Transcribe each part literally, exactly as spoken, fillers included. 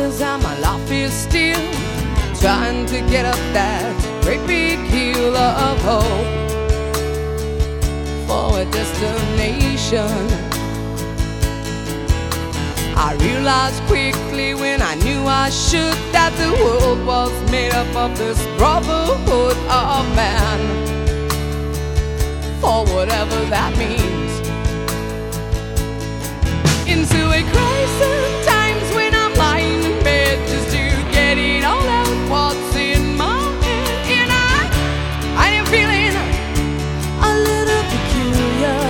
years and my life is still trying to get up that great big hill of hope for a destination. I realized quickly when I knew I should that the world was made up of this brotherhood of man, for whatever that means. Into a crisis times when I'm lying in bed just to get it all out what's in my head. And I, I am feeling a little peculiar.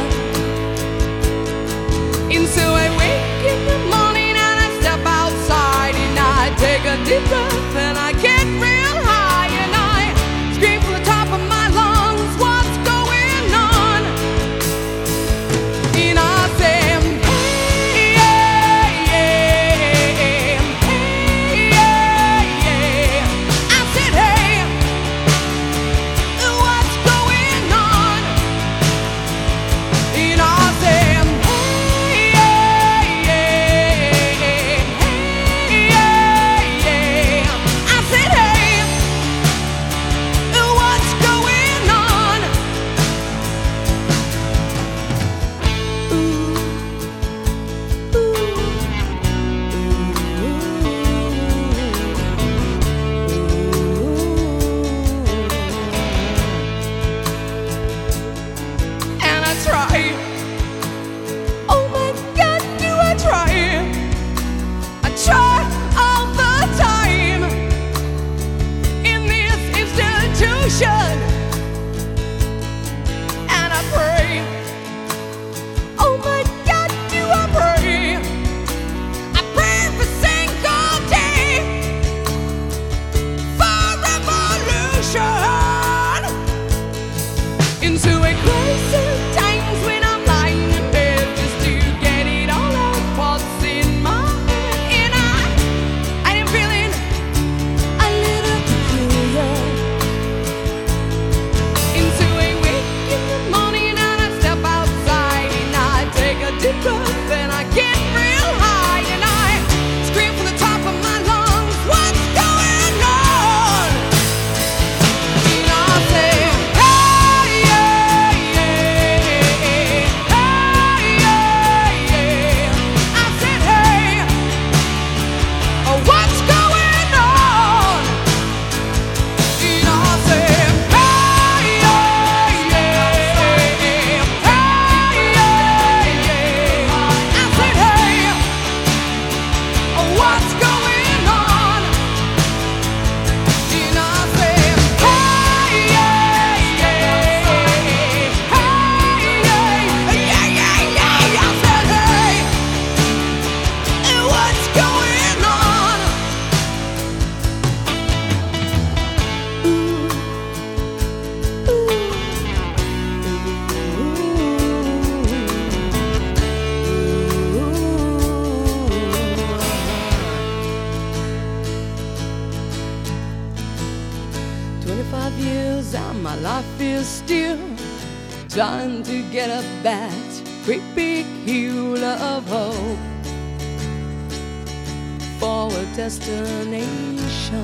And so I wake in the morning and I step outside and I take a deep breath and I get real high and I scream from the top of my lungs, what's going on? And I say, and I pray, oh my God, do I pray, I pray every single day for revolution. Into a crisis times when I'm lying in bed just to get it all out what's in my head. And I, I am feeling a little peculiar. Deep breath and I get real high and I scream from the top of my lungs, what's going on? And I say, hey, yeah, yeah, hey, yeah, yeah. I said, hey, oh, what's going on? And I say, what's going on? And I say, hey, yeah, yeah, hey, yeah, yeah, yeah, yeah. I said, hey, what's going on? Twenty-five years and my life is still trying to get up that great big hill of hope for a destination.